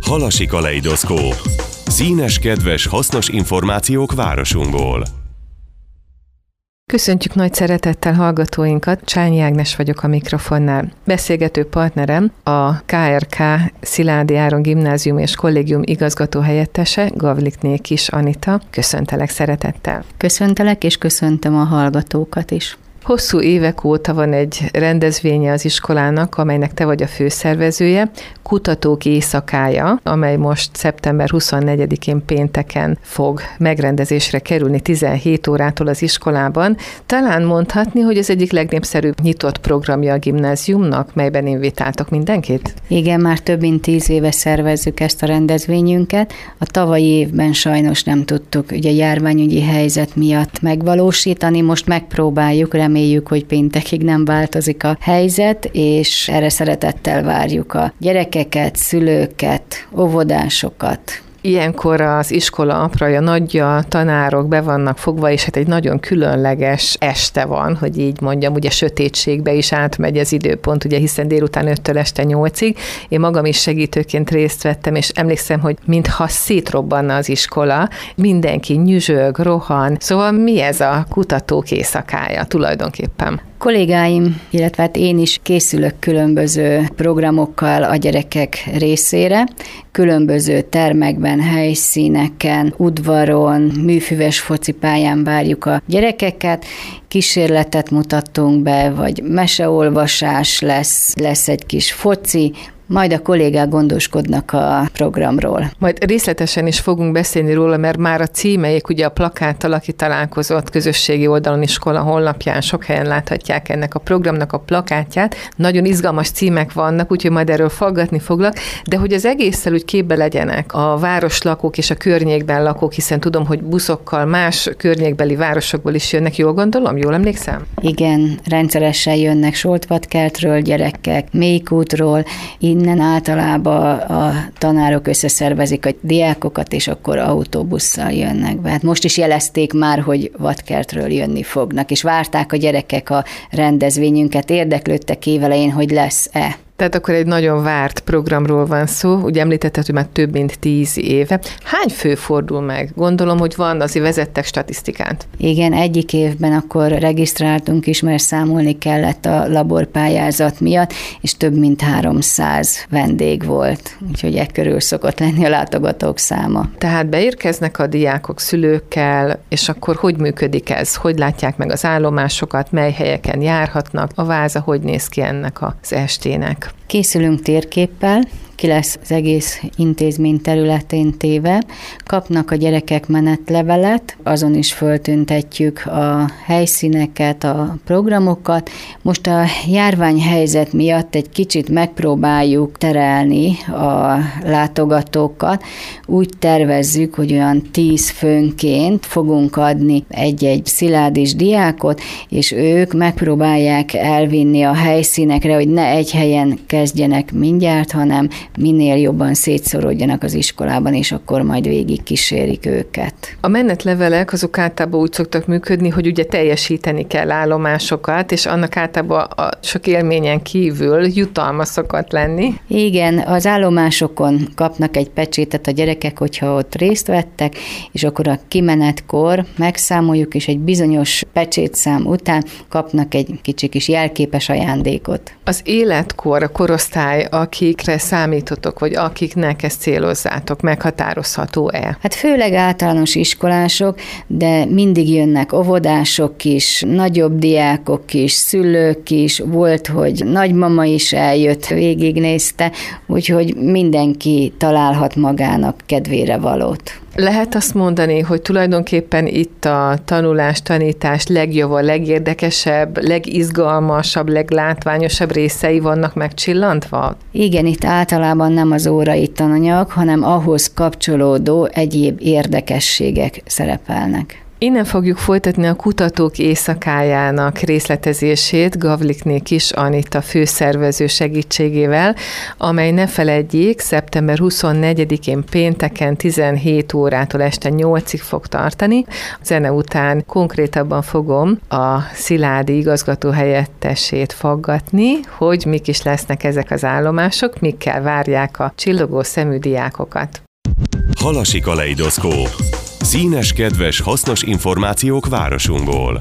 Halasi kaleidoszkóp. Színes, kedves, hasznos információk városunkból. Köszöntjük nagy szeretettel hallgatóinkat, Csányi Ágnes vagyok a mikrofonnál. Beszélgető partnerem a KRK Szilády Áron Gimnázium és Kollégium igazgató helyettese, Gavlikné Kis Anita. Köszöntelek szeretettel. Köszöntelek, és köszöntöm a hallgatókat is. Hosszú évek óta van egy rendezvénye az iskolának, amelynek te vagy a főszervezője, Kutatók Éjszakája, amely most szeptember 24-én pénteken fog megrendezésre kerülni 17 órától az iskolában. Talán mondhatni, hogy ez egyik legnépszerűbb nyitott programja a gimnáziumnak, melyben invitáltak mindenkit? Igen, már több mint 10 éve szervezzük ezt a rendezvényünket. A tavalyi évben sajnos nem tudtuk ugye járványügyi helyzet miatt megvalósítani, most megpróbáljuk, reméljük, hogy péntekig nem változik a helyzet, és erre szeretettel várjuk a gyerekeket, szülőket, óvodásokat. Ilyenkor az iskola apraja, nagyja, tanárok be vannak fogva, és hát egy nagyon különleges este van, hogy így mondjam, ugye sötétségbe is átmegy az időpont, ugye hiszen délután 5-től este 8-ig. Én magam is segítőként részt vettem, és emlékszem, hogy mintha szétrobbanna az iskola, mindenki nyüzsög, rohan. Szóval mi ez a Kutatók Éjszakája tulajdonképpen? Kollégáim, illetve hát én is készülök különböző programokkal a gyerekek részére, különböző termekben, helyszíneken, udvaron, műfüves focipályán várjuk a gyerekeket, kísérletet mutattunk be, vagy meseolvasás lesz egy kis foci, majd a kollégák gondoskodnak a programról. Majd részletesen is fogunk beszélni róla, mert már a címeik, ugye a plakáttal, aki találkozott közösségi oldalon, iskola honlapján, sok helyen láthatják ennek a programnak a plakátját. Nagyon izgalmas címek vannak, úgyhogy majd erről faggatni foglak, de hogy az egésszel úgy képbe legyenek a városlakók és a környékben lakók, hiszen tudom, hogy buszokkal más környékbeli városokból is jönnek, jól gondolom? Jól emlékszem? Igen, rendszeresen jönnek Soltvatkertről gyerekek, Mélykútról, innen általában a tanárok összeszervezik a diákokat, és akkor autóbusszal jönnek be. Hát most is jelezték már, hogy Vatkertről jönni fognak, és várták a gyerekek a rendezvényünket, érdeklődtek évelején, hogy lesz-e. Tehát akkor egy nagyon várt programról van szó, ugye említetted, hogy már több mint 10 éve. Hány fő fordul meg? Gondolom, hogy van, azért vezettek statisztikát. Igen, egyik évben akkor regisztráltunk is, mert számolni kellett a laborpályázat miatt, és több mint 300 vendég volt, úgyhogy ekkörül szokott lenni a látogatók száma. Tehát beérkeznek a diákok szülőkkel, és akkor hogy működik ez? Hogy látják meg az állomásokat, mely helyeken járhatnak? A váza hogy néz ki ennek az estének? Készülünk térképpel, ki lesz az egész intézmény területén téve, kapnak a gyerekek menetlevelet, azon is föltüntetjük a helyszíneket, a programokat. Most a járványhelyzet miatt egy kicsit megpróbáljuk terelni a látogatókat. Úgy tervezzük, hogy olyan 10 főnként fogunk adni egy-egy sziládis diákot, és ők megpróbálják elvinni a helyszínekre, hogy ne egy helyen kezdjenek mindjárt, hanem minél jobban szétszorodjanak az iskolában, és akkor majd végig kísérik őket. A menetlevelek azok általában úgy szoktak működni, hogy ugye teljesíteni kell állomásokat, és annak általában a sok élményen kívül jutalma szokott lenni. Igen, az állomásokon kapnak egy pecsétet a gyerekek, hogyha ott részt vettek, és akkor a kimenetkor megszámoljuk, és egy bizonyos pecsétszám után kapnak egy kicsi kis jelképes ajándékot. Az életkor, a korosztály, akikre számítotok, vagy akiknek ezt célozzátok, meghatározható-e? Hát főleg általános iskolások, de mindig jönnek óvodások is, nagyobb diákok is, szülők is, volt, hogy nagymama is eljött, végignézte, úgyhogy mindenki találhat magának kedvére valót. Lehet azt mondani, hogy tulajdonképpen itt a tanulás, tanítás legjobb, a legérdekesebb, legizgalmasabb, leglátványosabb részei vannak megcsillantva? Igen, itt általában nem az órai tananyag, hanem ahhoz kapcsolódó egyéb érdekességek szerepelnek. Innen fogjuk folytatni a Kutatók Éjszakájának részletezését Gavlikné Kis Anita főszervező segítségével, amely ne feledjék, szeptember 24-én pénteken 17 órától este 8-ig fog tartani. A zene után konkrétabban fogom a Sziládi igazgató helyettesét faggatni, hogy mik is lesznek ezek az állomások, mikkel várják a csillogó szemű diákokat. Halasi kaleidoszkóp. Színes, kedves, hasznos információk városunkból.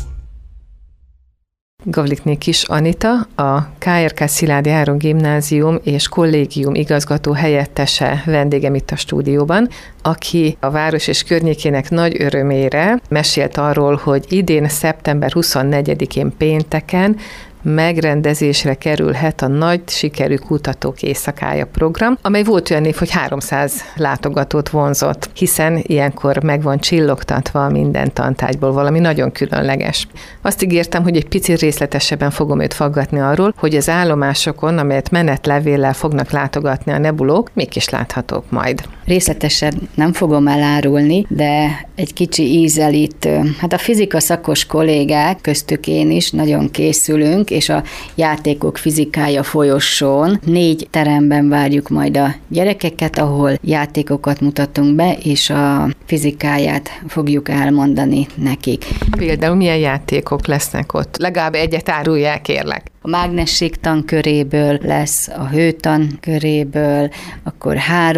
Gavlikné Kis Anita, a KRK Sziládi Áron Gimnázium és Kollégium igazgató helyettese vendégem itt a stúdióban, aki a város és környékének nagy örömére mesélt arról, hogy idén szeptember 24-én pénteken megrendezésre kerülhet a nagy sikerű Kutatók Éjszakája program, amely volt olyan év, hogy 300 látogatót vonzott, hiszen ilyenkor meg van csillogtatva minden tantárgyból valami nagyon különleges. Azt ígértem, hogy egy picit részletesebben fogom őt faggatni arról, hogy az állomásokon, amelyet menetlevéllel fognak látogatni a nebulók, mik is láthatók majd. Részletesen nem fogom elárulni, de egy kicsi ízelítő. Hát a fizika szakos kollégák, köztük én is nagyon készülünk, és a játékok fizikája folyosón 4 teremben várjuk majd a gyerekeket, ahol játékokat mutatunk be, és a fizikáját fogjuk elmondani nekik. Például milyen játékok lesznek ott? Legalább egyet árulják, kérlek. A mágnességtan köréből lesz, a hőtan köréből, akkor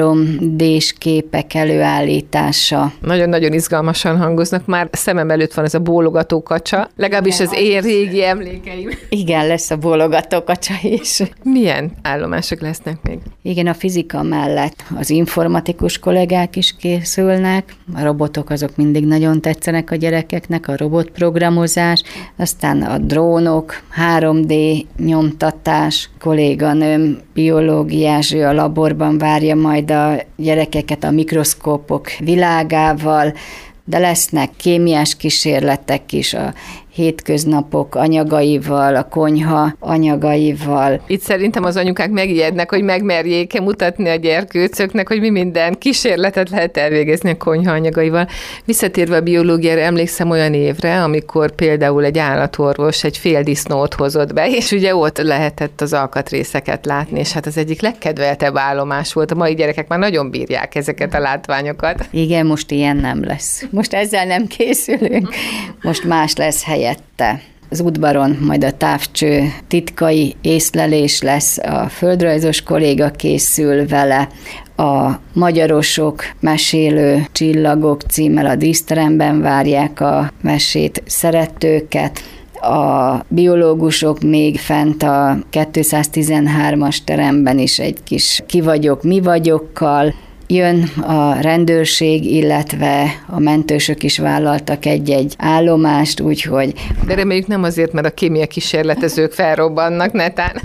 3D-s képek előállítása. Nagyon-nagyon izgalmasan hangoznak, már szemem előtt van ez a bólogató kacsa, legalábbis az én régi emlékeim. Igen, lesz a bólogató kacsa is. Milyen állomások lesznek még? Igen, a fizika mellett az informatikus kollégák is készülnek, a robotok azok mindig nagyon tetszenek a gyerekeknek, a robotprogramozás, aztán a drónok, 3D nyomtatás, kolléganőm biológiás, ő a laborban várja majd a gyerekeket a mikroszkópok világával, de lesznek kémiás kísérletek is a hétköznapok anyagaival, a konyha anyagaival. Itt szerintem az anyukák megijednek, hogy megmerjék-e mutatni a gyerkőcöknek, hogy mi minden kísérletet lehet elvégezni a konyha anyagaival. Visszatérve a biológiára, emlékszem olyan évre, amikor például egy állatorvos egy fél disznót hozott be, és ugye ott lehetett az alkatrészeket látni, és hát az egyik legkedveltebb állomás volt. A mai gyerekek már nagyon bírják ezeket a látványokat. Igen, most ilyen nem lesz. Most ezzel nem készülünk. Most más lesz helyette. Az udvaron majd a távcső titkai észlelés lesz, a földrajzos kolléga készül vele, a Magyarosok mesélő csillagok címmel a díszteremben várják a mesét szeretőket, a biológusok még fent a 213-as teremben is egy kis ki vagyok, mi vagyokkal. Jön a rendőrség, illetve a mentősök is vállaltak egy-egy állomást, úgyhogy... De reméljük nem azért, mert a kémia kísérletezők felrobbannak netán.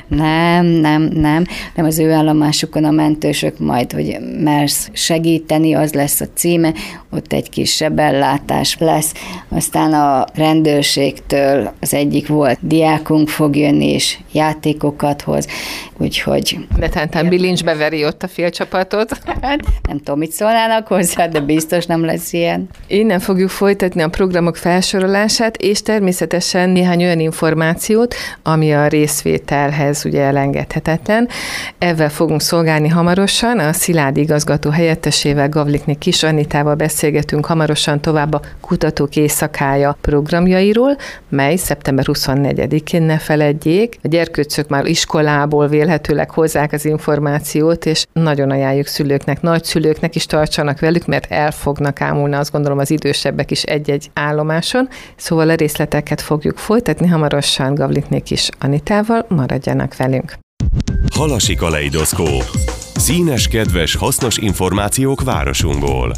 Nem az ő állomásukon a mentősök majd, hogy mersz segíteni, az lesz a címe, ott egy kis sebellátás lesz, aztán a rendőrségtől az egyik volt diákunk fog jönni, és játékokat hoz, úgyhogy... Netán bilincsbe veri ott a félcsapatot. Hát, nem tudom, mit szólnának hozzá, de biztos nem lesz ilyen. Innen fogjuk folytatni a programok felsorolását, és természetesen néhány olyan információt, ami a részvételhez ugye elengedhetetlen. Ezzel fogunk szolgálni hamarosan, a Sziládi igazgató helyettesével, Gavlikné Kis Anitával beszélgetünk hamarosan tovább a Kutatók Éjszakája programjairól, mely szeptember 24-én, ne feledjék. A gyerkőcök már iskolából vélhetőleg hozzák az információt, és nagyon ajánljuk szülőknek, nagyszülőknek is tartsanak velük, mert el fognak ámulni, azt gondolom, az idősebbek is egy-egy állomáson. Szóval a részleteket fogjuk folytatni hamarosan Gavlikné Kis Anitával, maradjanak velünk. Halasi kaleidoszkóp. Színes, kedves, hasznos információk városunkból.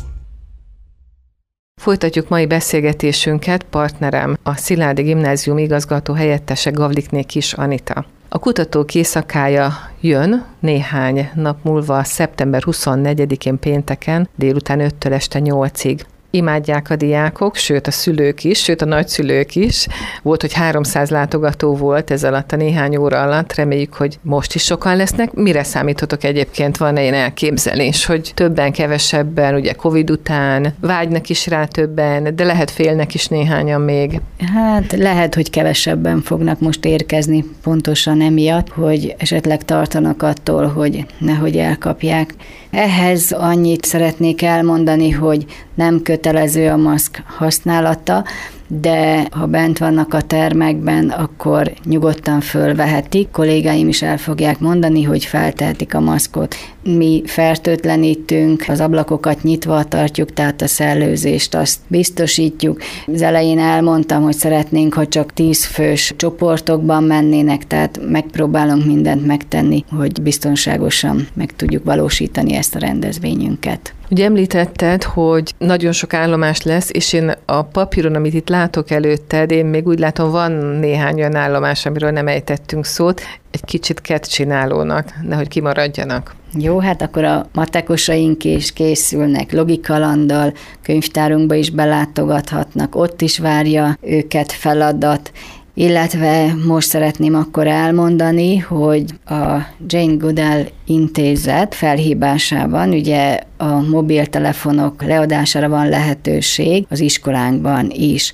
Folytatjuk mai beszélgetésünket, partnerem a Sziládi Gimnázium igazgató helyettese Gavlikné Kis Anita. A Kutatók Éjszakája jön néhány nap múlva, szeptember 24-én pénteken, délután 5-től este 8-ig. Imádják a diákok, sőt a szülők is, sőt a nagyszülők is. Volt, hogy 300 látogató volt ez alatt a néhány óra alatt. Reméljük, hogy most is sokan lesznek. Mire számíthatok egyébként? Van ilyen elképzelés, hogy többen, kevesebben, ugye Covid után vágynak is rá többen, de lehet félnek is néhányan még. Hát lehet, hogy kevesebben fognak most érkezni pontosan emiatt, hogy esetleg tartanak attól, hogy nehogy elkapják. Ehhez annyit szeretnék elmondani, hogy nem kötelező a maszk használata, de ha bent vannak a termekben, akkor nyugodtan fölvehetik. Kollégáim is el fogják mondani, hogy feltehetik a maszkot. Mi fertőtlenítünk, az ablakokat nyitva tartjuk, tehát a szellőzést azt biztosítjuk. Az elején elmondtam, hogy szeretnénk, ha csak 10 fős csoportokban mennének, tehát megpróbálunk mindent megtenni, hogy biztonságosan meg tudjuk valósítani ezt a rendezvényünket. Ugye említetted, hogy nagyon sok állomás lesz, és én a papíron, amit itt látok előtted, én még úgy látom, van néhány olyan állomás, amiről nem ejtettünk szót, egy kicsit kettcsinálónak, nehogy kimaradjanak. Jó, hát akkor a matekosaink is készülnek logikalanddal, könyvtárunkba is belátogathatnak, ott is várja őket feladat, illetve most szeretném akkor elmondani, hogy a Jane Goodall intézet felhívásában ugye a mobiltelefonok leadására van lehetőség az iskolánkban is.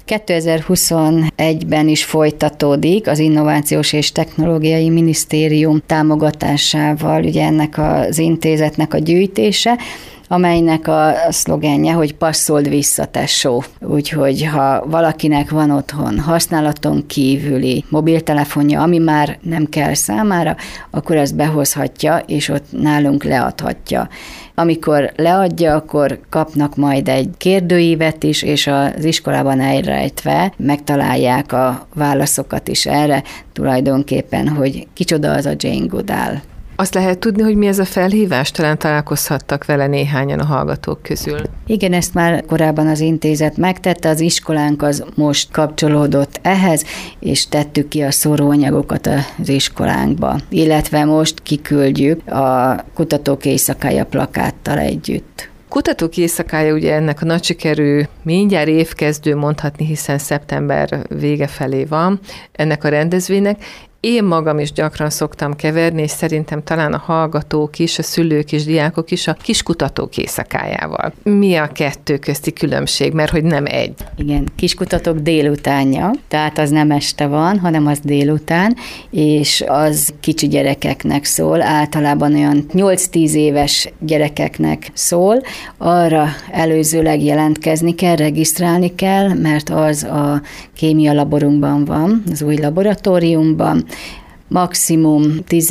2021-ben is folytatódik az Innovációs és Technológiai Minisztérium támogatásával ugye ennek az intézetnek a gyűjtése, amelynek a szlogenje, hogy passzold vissza, tesó. Úgyhogy ha valakinek van otthon használaton kívüli mobiltelefonja, ami már nem kell számára, akkor ezt behozhatja, és ott nálunk leadhatja. Amikor leadja, akkor kapnak majd egy kérdőívet is, és az iskolában elrejtve megtalálják a válaszokat is erre, tulajdonképpen, hogy kicsoda az a Jane Goodall. Azt lehet tudni, hogy mi ez a felhívás? Talán találkozhattak vele néhányan a hallgatók közül. Igen, ezt már korábban az intézet megtette, az iskolánk az most kapcsolódott ehhez, és tettük ki a szóróanyagokat az iskolánkba. Illetve most kiküldjük a Kutatók Éjszakája plakáttal együtt. Kutatók Éjszakája ugye ennek a nagy sikerű, mindjárt évkezdő mondhatni, hiszen szeptember vége felé van ennek a rendezvénynek. Én magam is gyakran szoktam keverni, és szerintem talán a hallgatók is, a szülők és diákok is a Kiskutatók Éjszakájával. Mi a kettő közti különbség, mert hogy nem egy? Igen, Kiskutatók délutánja, tehát az nem este van, hanem az délután, és az kicsi gyerekeknek szól, általában olyan 8-10 éves gyerekeknek szól. Arra előzőleg jelentkezni kell, regisztrálni kell, mert az a kémia laborunkban van, az új laboratóriumban, maximum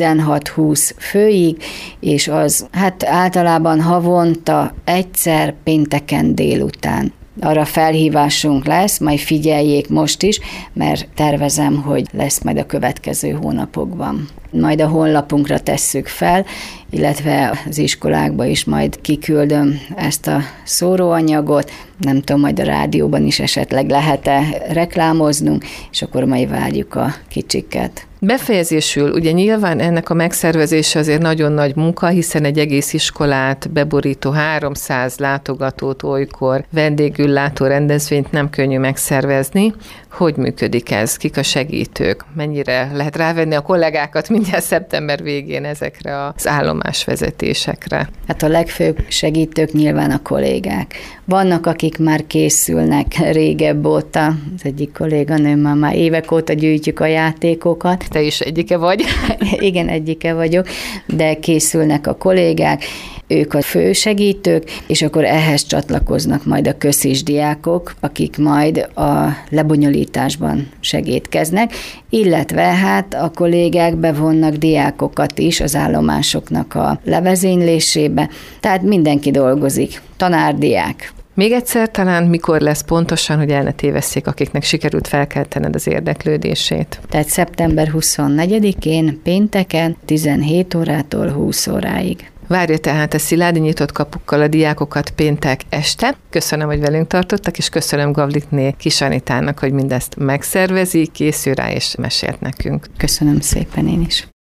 16-20 főig, és az hát általában havonta egyszer pénteken délután. Arra felhívásunk lesz, majd figyeljék most is, mert tervezem, hogy lesz majd a következő hónapokban. Majd a honlapunkra tesszük fel, illetve az iskolákba is majd kiküldöm ezt a szóróanyagot, nem tudom, majd a rádióban is esetleg lehet-e reklámoznunk, és akkor majd várjuk a kicsiket. Befejezésül, ugye nyilván ennek a megszervezése azért nagyon nagy munka, hiszen egy egész iskolát beborító 300 látogatót olykor vendégül látó rendezvényt nem könnyű megszervezni. Hogy működik ez? Kik a segítők? Mennyire lehet rávenni a kollégákat mindjárt szeptember végén ezekre az állomásvezetésekre? Hát a legfőbb segítők nyilván a kollégák. Vannak, akik már készülnek régebb óta, az egyik kolléganőmmel már évek óta gyűjtjük a játékokat. Te is egyike vagy? Igen, egyike vagyok, de készülnek a kollégák, ők a fő segítők, és akkor ehhez csatlakoznak majd a közis diákok, akik majd a lebonyolításban segítkeznek, illetve hát a kollégák bevonnak diákokat is az állomásoknak a levezénylésébe, tehát mindenki dolgozik, tanár-diák. Még egyszer talán mikor lesz pontosan, hogy el ne tévesszék, akiknek sikerült felkeltened az érdeklődését? Tehát szeptember 24-én, pénteken, 17 órától 20 óráig. Várja tehát a szilárdi nyitott kapukkal a diákokat péntek este. Köszönöm, hogy velünk tartottak, és köszönöm Gavlikné Kis Anitának, hogy mindezt megszervezi, készül rá és mesélt nekünk. Köszönöm szépen én is.